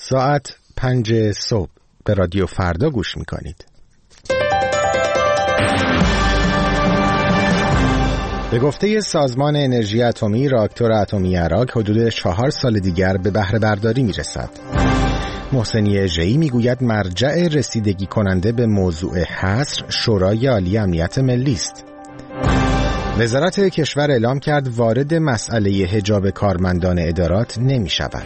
ساعت 5 صبح به رادیو فردا گوش میکنید. به گفته سازمان انرژی اتمی، راکتور اتمی عراق حدود 4 سال دیگر به بهره برداری میرسد. محسنی ژئی میگوید مرجع رسیدگی کننده به موضوع حصر شورای عالی امنیت ملی است. وزارت کشور اعلام کرد وارد مسئله حجاب کارمندان ادارات نمی شود.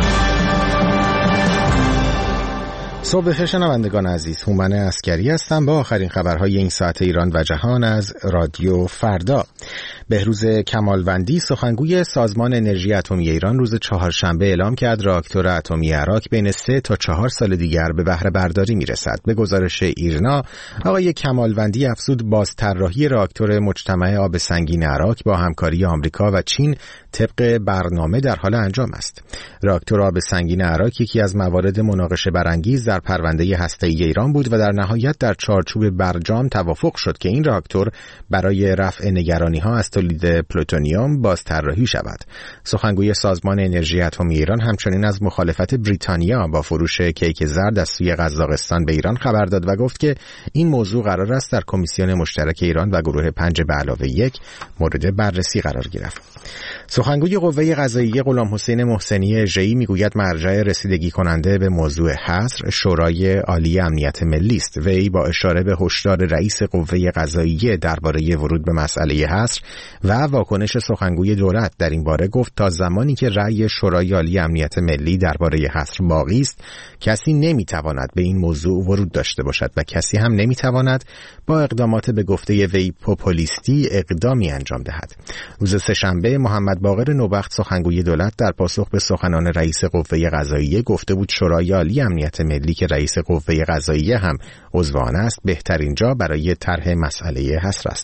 صبح بخیر شنوندگان عزیز، هومن عسکری هستم با آخرین خبرهای این ساعت ایران و جهان از رادیو فردا. بهروز کمالوندی، سخنگوی سازمان انرژی اتمی ایران، روز چهارشنبه اعلام کرد راکتور اتمی عراق بین 3 تا 4 سال دیگر به بهره برداری میرسد. به گزارش ایرنا، آقای کمالوندی افزود بازطراحی راکتور مجتمع آب سنگین عراق با همکاری آمریکا و چین طبق برنامه در حال انجام است. راکتور آب سنگین عراق یکی از موارد مناقشه برانگیز در پرونده هسته‌ای ایران بود و در نهایت در چارچوب برجام توافق شد که این راکتور برای رفع نگرانی‌ها از تولید پلوتونیوم بازطراحی شود. سخنگوی سازمان انرژی اتمی ایران همچنین از مخالفت بریتانیا با فروش کیک زرد از سوی قزاقستان به ایران خبر داد و گفت که این موضوع قرار است در کمیسیون مشترک ایران و گروه 5+1 مورد بررسی قرار گیرد. سخنگوی قوه قضاییه غلامحسین محسنی ژئی میگوید مرجع رسیدگی کننده به موضوع حصر شورای عالی امنیت ملی است. وی با اشاره به هشدار رئیس قوه قضاییه درباره ورود به مسئله حصر و واکنش سخنگوی دولت در این باره گفت تا زمانی که رأی شورای عالی امنیت ملی درباره حصر باقی است، کسی نمیتواند به این موضوع ورود داشته باشد و کسی هم نمیتواند با اقدامات به گفته وی پوپولیستی اقدامی انجام دهد. روز سه‌شنبه محمد باقر نوبخت، سخنگوی دولت، در پاسخ به سخنان رئیس قوه قضاییه گفته بود شورای عالی امنیت ملی که رئیس قوه قضاییه هم عضو آن است بهترین جا برای طرح مسئله حصر است.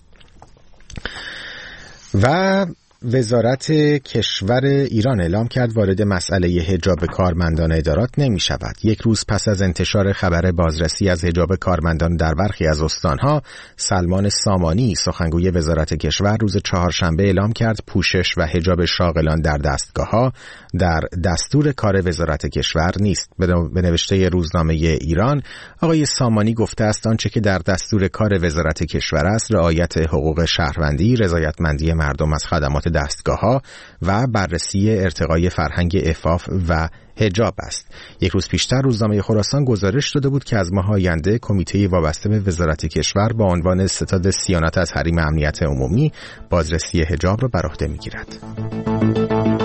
و وزارت کشور ایران اعلام کرد وارد مسئله حجاب کارمندان ادارات نمی شود. یک روز پس از انتشار خبر بازرسی از حجاب کارمندان در برخی از استانها، سلمان سامانی، سخنگوی وزارت کشور، روز چهارشنبه اعلام کرد پوشش و حجاب شاغلان در دستگاه‌ها در دستور کار وزارت کشور نیست. به نوشته روزنامه ایران، آقای سامانی گفته است آنچه که در دستور کار وزارت کشور است رعایت حقوق شهروندی، رضایتمندی مردم از خدمات دستگاه‌ها و بررسی ارتقای فرهنگ عفاف و حجاب است. یک روز پیشتر روزنامه خراسان گزارش داده بود که از ماه آینده کمیته وابسته به وزارت کشور با عنوان ستاد صیانت از حریم امنیت عمومی بازرسی حجاب را بر عهده می‌گیرد.